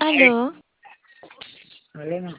Aló, Malena.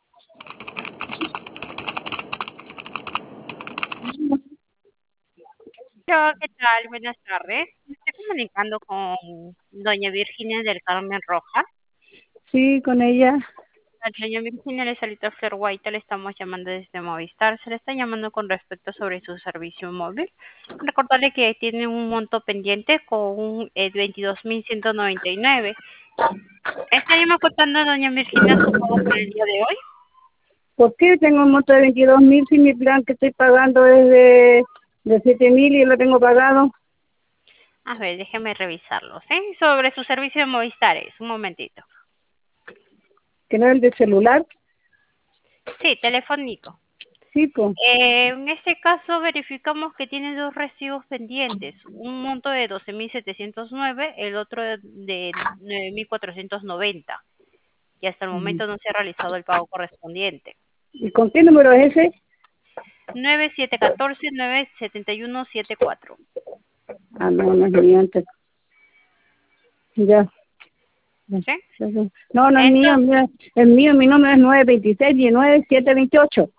Hola, ¿qué tal? Buenas tardes. Me estoy comunicando con doña Virginia del Carmen Rojas. Sí, con ella. A doña Virginia le salita Flor White, le estamos llamando desde Movistar. Se le está llamando con respecto sobre su servicio móvil. Recordarle que tiene un monto pendiente con 22.199. Estaríamos contando, doña Virginia, su pago por el día de hoy. ¿Por qué tengo un monto de 22.000 si mi plan que estoy pagando es de 7.000 y lo tengo pagado? A ver, déjeme revisarlo, ¿sí? Sobre su servicio de Movistar, un momentito. ¿Que no es el de celular? Sí, telefónico. Sí, pues. En este caso verificamos que tiene dos recibos pendientes, un monto de 12.709, el otro de 9.490, y hasta el momento no se ha realizado el pago correspondiente. ¿Y con qué número es ese? 9714-97174. Ah, no, no es mío antes. Ya. Ya. ¿Sí? No, no es mío, Entonces, mi número es 926-19728.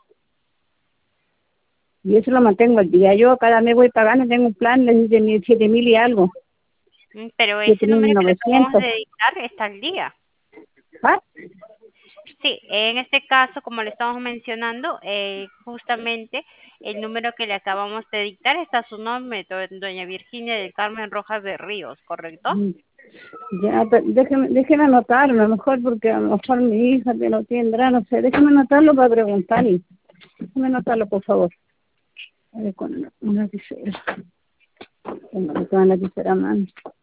Y eso lo mantengo al día. Yo cada mes voy pagando, tengo un plan de 7.000 y algo. pero ese número que le acabamos 7.900. de dictar está al día. ¿Ah? Sí, en este caso, como le estamos mencionando, justamente el número que le acabamos de dictar está su nombre, doña Virginia del Carmen Rojas de Ríos, ¿correcto? Ya, pero déjeme anotarlo, a lo mejor, porque a lo mejor mi hija te lo tendrá, no sé. Déjeme anotarlo para preguntarle. Déjeme anotarlo, por favor. A ver, con una lapicera. Tengo toda la lapicera a mano.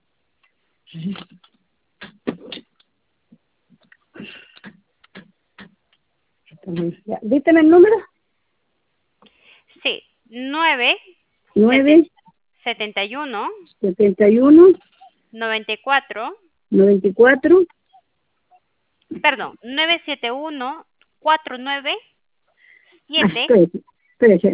Ya. ¿Dísteme el número? Sí, 9 9, 71 71, 94, 94. perdón, 971 49 Ah, 7, espérese.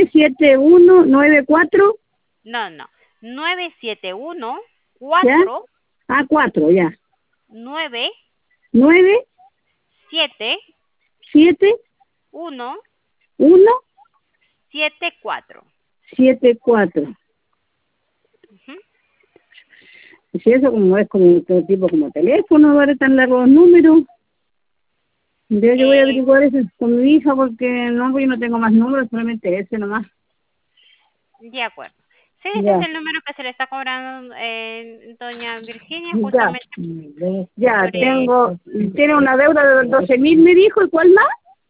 97194. no, 971 ¿Ya? 4 Ah, 4, ya. 9 9, 7 7, 1 1, 7 4. 7, 4. Ujú. Si eso como es como todo tipo como teléfono, ahora están largos los números. Yo voy a averiguar eso con mi hija porque no, pues yo no tengo más números, solamente ese nomás. De acuerdo. Sí, ese es Ya, el número que se le está cobrando, doña Virginia, ya, justamente ya, por el tiene una deuda de 12.000 me dijo, ¿y cuál más?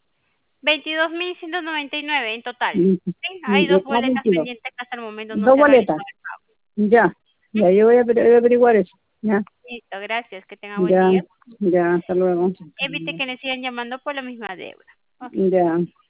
22.199 en total. Mm, Sí, hay dos ah, boletas 22. pendientes que hasta el momento no Dos se ha realizado boletas, el pago. ya, ¿Mm? ya, yo voy a averiguar eso, ya, Listo, gracias, que tenga buen ya, día. ya, hasta luego, Evite que le sigan llamando por la misma deuda. Ok. ya.